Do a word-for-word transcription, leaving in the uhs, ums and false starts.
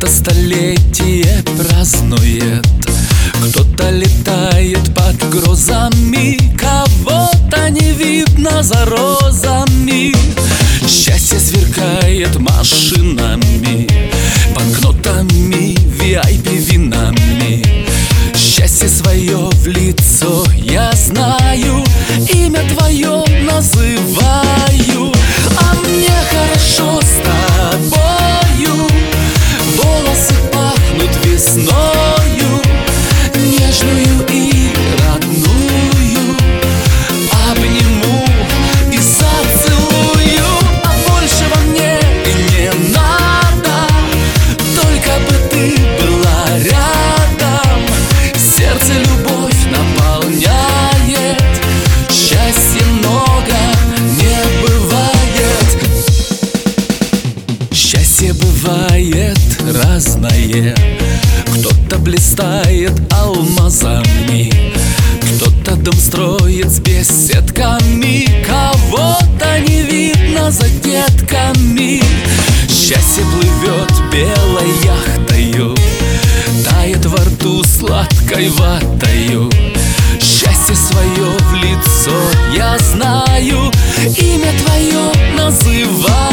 Кто-то столетие празднует, кто-то летает под грозами, кого-то не видно за розами. Счастье сверкает машинами, банкнотами, ви ай пи винами. Счастье свое в лицо я знаю, имя твое называю. А мне хорошо с тобою, волосы пахнут весною, нежную и родную. Обниму и зацелую, а большего мне и не надо, только бы ты была рядом. Сердце любовь наполняет, счастья много не бывает. Счастье бывает разное, кто-то блистает алмазами, кто-то дом строит с беседками, кого-то не видно за детками. Счастье плывет белой яхтою, тает во рту сладкой ватою. Счастье свое в лицо я знаю, имя твое называю.